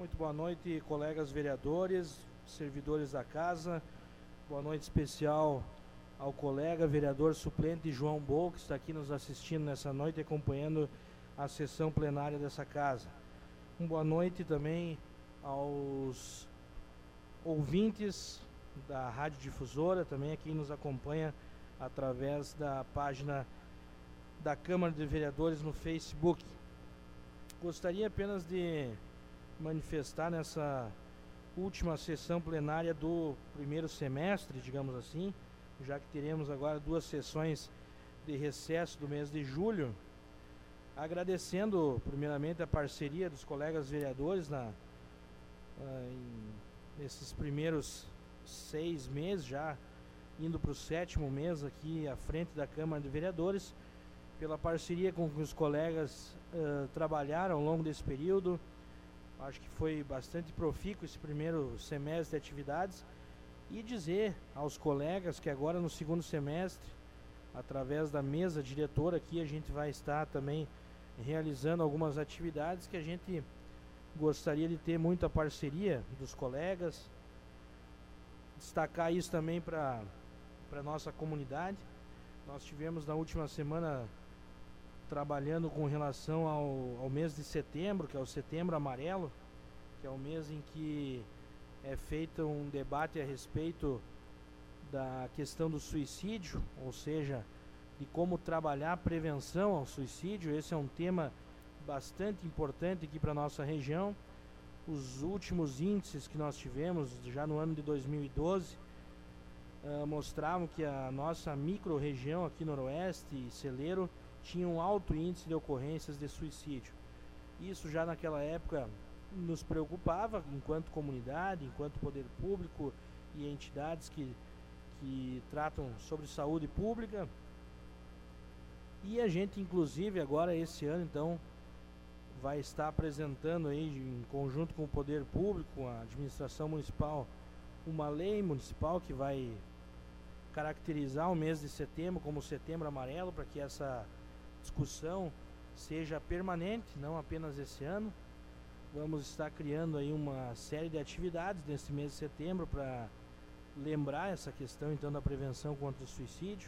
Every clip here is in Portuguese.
Muito boa noite, colegas vereadores, servidores da casa. Boa noite especial ao colega vereador suplente João Bol, que está aqui nos assistindo nessa noite, acompanhando a sessão plenária dessa casa. Boa noite também aos ouvintes da Rádio Difusora, também a quem nos acompanha através da página da Câmara de Vereadores no Facebook. Gostaria apenas de manifestar nessa última sessão plenária do primeiro semestre, digamos assim, já que teremos agora 2 sessões de recesso do mês de julho, agradecendo primeiramente a parceria dos colegas vereadores nesses primeiros 6 meses, já indo para o 7º mês aqui à frente da Câmara de Vereadores, pela parceria com que os colegas trabalharam ao longo desse período. Acho que foi bastante profícuo esse primeiro semestre de atividades, e dizer aos colegas que agora no 2º semestre, através da mesa diretora aqui, a gente vai estar também realizando algumas atividades que a gente gostaria de ter muita parceria dos colegas. Destacar isso também para a nossa comunidade. Nós tivemos na última semana trabalhando com relação ao mês de setembro, que é o Setembro Amarelo, que é o mês em que é feito um debate a respeito da questão do suicídio, ou seja, de como trabalhar a prevenção ao suicídio. Esse é um tema bastante importante aqui para a nossa região. Os últimos índices que nós tivemos já no ano de 2012 mostravam que a nossa micro-região aqui noroeste e Celeiro tinha um alto índice de ocorrências de suicídio. Isso já naquela época nos preocupava enquanto comunidade, enquanto poder público e entidades que tratam sobre saúde pública. E a gente, inclusive, agora esse ano, então, vai estar apresentando aí, em conjunto com o poder público, com a administração municipal, uma lei municipal que vai caracterizar o mês de setembro como Setembro Amarelo, para que essa discussão seja permanente, não apenas esse ano. Vamos estar criando aí uma série de atividades nesse mês de setembro para lembrar essa questão então da prevenção contra o suicídio,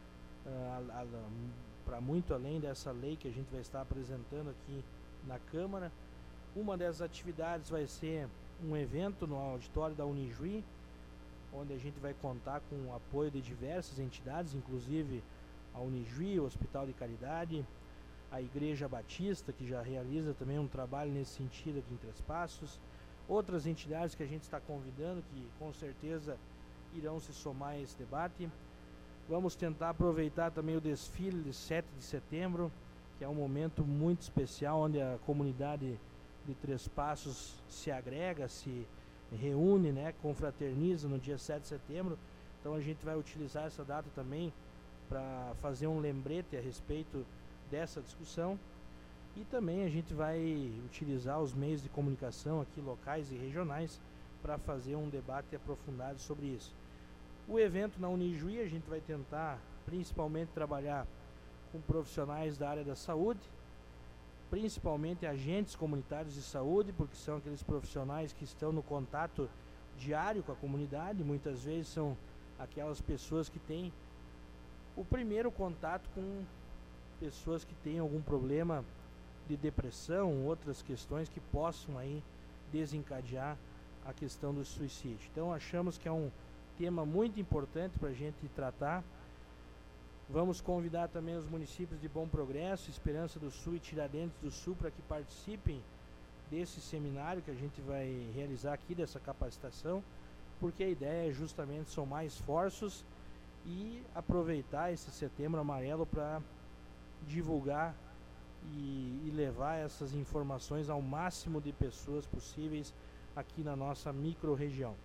para muito além dessa lei que a gente vai estar apresentando aqui na Câmara. Uma dessas atividades vai ser um evento no auditório da Unijuí, onde a gente vai contar com o apoio de diversas entidades, inclusive a Unijuí, o Hospital de Caridade, a Igreja Batista, que já realiza também um trabalho nesse sentido aqui em Três Passos, outras entidades que a gente está convidando, que com certeza irão se somar a esse debate. Vamos tentar aproveitar também o desfile de 7 de setembro, que é um momento muito especial, onde a comunidade de Três Passos se agrega, se reúne, né, confraterniza no dia 7 de setembro. Então a gente vai utilizar essa data também para fazer um lembrete a respeito dessa discussão, e também a gente vai utilizar os meios de comunicação aqui locais e regionais para fazer um debate aprofundado sobre isso. O evento na Unijuí, a gente vai tentar principalmente trabalhar com profissionais da área da saúde, principalmente agentes comunitários de saúde, porque são aqueles profissionais que estão no contato diário com a comunidade. Muitas vezes são aquelas pessoas que têm o primeiro contato com pessoas que têm algum problema de depressão, outras questões que possam aí desencadear a questão do suicídio. Então achamos que é um tema muito importante para a gente tratar. Vamos convidar também os municípios de Bom Progresso, Esperança do Sul e Tiradentes do Sul para que participem desse seminário que a gente vai realizar aqui, dessa capacitação, porque a ideia é justamente somar esforços e aproveitar esse Setembro Amarelo para divulgar e levar essas informações ao máximo de pessoas possíveis aqui na nossa micro-região.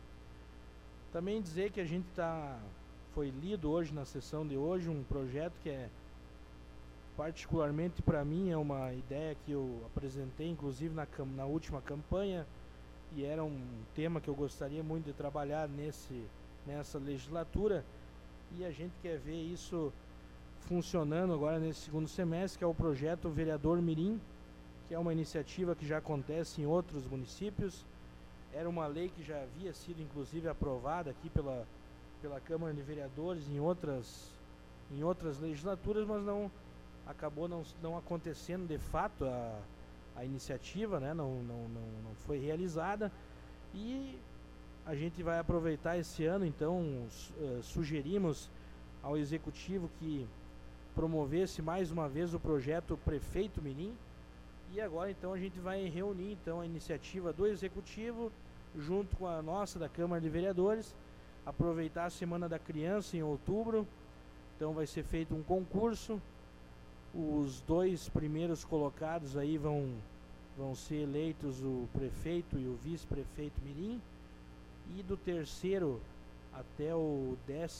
Também dizer que a gente foi lido hoje, na sessão de hoje, um projeto que é particularmente para mim, é uma ideia que eu apresentei inclusive na última campanha, e era um tema que eu gostaria muito de trabalhar nessa legislatura, e a gente quer ver isso funcionando agora nesse 2º semestre, que é o projeto Vereador Mirim, que que é uma iniciativa que já acontece em outros municípios. Era uma lei que já havia sido inclusive aprovada aqui pela Câmara de Vereadores em outras legislaturas, mas acabou não acontecendo de fato a iniciativa, né? Não foi realizada, e a gente vai aproveitar esse ano, então sugerimos ao Executivo que promovesse mais uma vez o projeto Prefeito Mirim, e agora então a gente vai reunir então a iniciativa do Executivo junto com a nossa da Câmara de Vereadores, aproveitar a Semana da Criança em outubro. Então vai ser feito um concurso, os 2 primeiros colocados aí vão ser eleitos o prefeito e o vice-prefeito Mirim, e do terceiro até o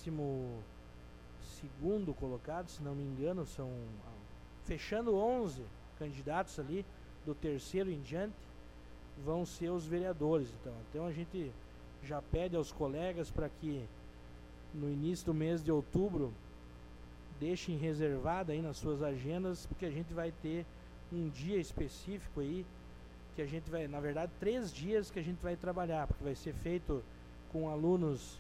12º colocado, se não me engano, são fechando 11 candidatos ali, do terceiro em diante vão ser os vereadores. Então a gente já pede aos colegas para que no início do mês de outubro deixem reservado aí nas suas agendas, porque a gente vai ter um dia específico aí, que a gente vai, na verdade 3 dias que a gente vai trabalhar, porque vai ser feito com alunos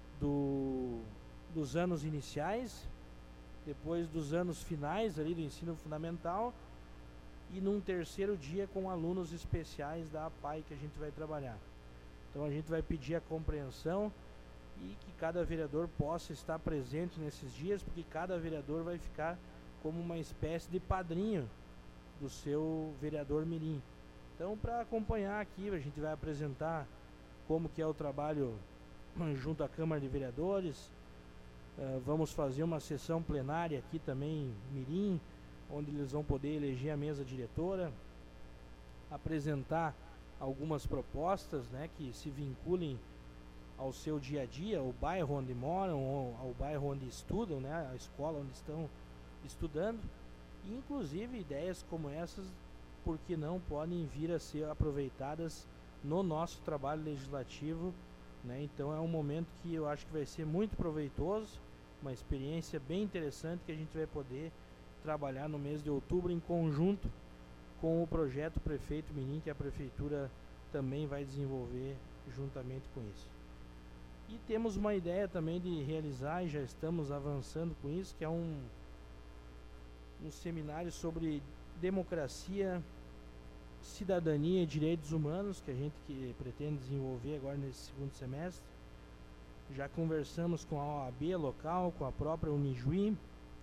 dos anos iniciais, depois dos anos finais ali do ensino fundamental, e num terceiro dia com alunos especiais da APAE que a gente vai trabalhar. Então a gente vai pedir a compreensão e que cada vereador possa estar presente nesses dias, porque cada vereador vai ficar como uma espécie de padrinho do seu vereador mirim. Então, para acompanhar aqui, a gente vai apresentar como que é o trabalho junto à Câmara de Vereadores. Vamos fazer uma sessão plenária aqui também, mirim, onde eles vão poder eleger a mesa diretora, apresentar algumas propostas, né, que se vinculem ao seu dia a dia, ao bairro onde moram, ou ao bairro onde estudam, né, a escola onde estão estudando, e inclusive ideias como essas, porque não podem vir a ser aproveitadas no nosso trabalho legislativo, né? Então é um momento que eu acho que vai ser muito proveitoso, uma experiência bem interessante que a gente vai poder trabalhar no mês de outubro em conjunto com o projeto Prefeito Mirim, que a Prefeitura também vai desenvolver juntamente com isso. E temos uma ideia também de realizar, e já estamos avançando com isso, que é um seminário sobre democracia, cidadania e direitos humanos, que a gente pretende desenvolver agora nesse segundo semestre. Já conversamos com a OAB local, com a própria Unijuí,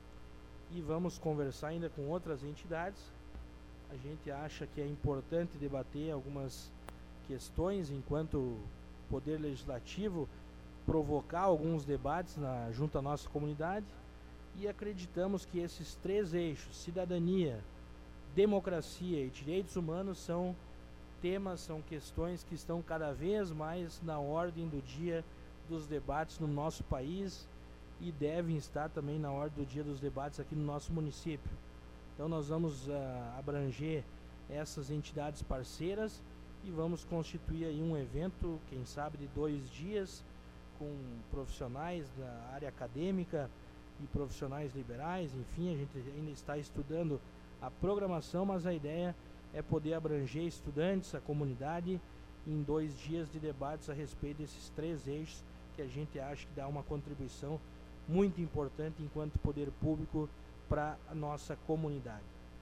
e vamos conversar ainda com outras entidades. A gente acha que é importante debater algumas questões enquanto Poder Legislativo, provocar alguns debates junto à nossa comunidade, e acreditamos que esses 3 eixos, cidadania, democracia e direitos humanos, são temas, são questões que estão cada vez mais na ordem do dia dos debates no nosso país, e devem estar também na ordem do dia dos debates aqui no nosso município. Então nós vamos abranger essas entidades parceiras e vamos constituir aí um evento, quem sabe de 2 dias, com profissionais da área acadêmica e profissionais liberais. Enfim, a gente ainda está estudando a programação, mas a ideia é poder abranger estudantes, a comunidade, em 2 dias de debates a respeito desses 3 eixos que a gente acha que dá uma contribuição muito importante enquanto poder público para a nossa comunidade.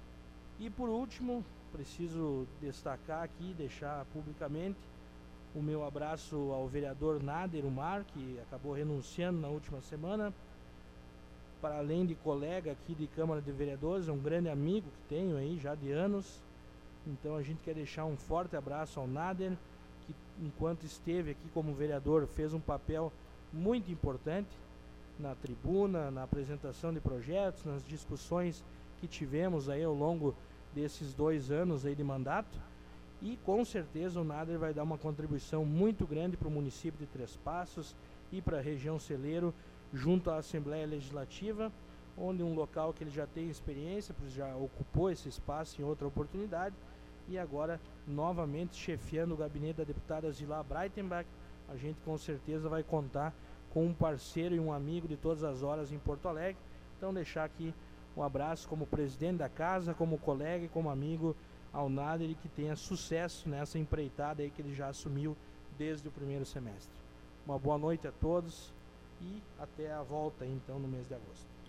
E por último, preciso destacar aqui, deixar publicamente o meu abraço ao vereador Nader Umar, que acabou renunciando na última semana. Para além de colega aqui de Câmara de Vereadores, é um grande amigo que tenho aí já de anos. Então a gente quer deixar um forte abraço ao Nader, que enquanto esteve aqui como vereador fez um papel muito importante na tribuna, na apresentação de projetos, nas discussões que tivemos aí ao longo desses 2 anos aí de mandato. E com certeza o Nader vai dar uma contribuição muito grande para o município de Três Passos e para a região Celeiro, junto à Assembleia Legislativa, onde um local que ele já tem experiência, pois já ocupou esse espaço em outra oportunidade, e agora novamente chefiando o gabinete da deputada Zilá Breitenbach. A gente com certeza vai contar com um parceiro e um amigo de todas as horas em Porto Alegre. Então deixar aqui um abraço como presidente da casa, como colega e como amigo ao Nader e que tenha sucesso nessa empreitada aí que ele já assumiu desde o primeiro semestre. Uma boa noite a todos e até a volta aí, então no mês de agosto.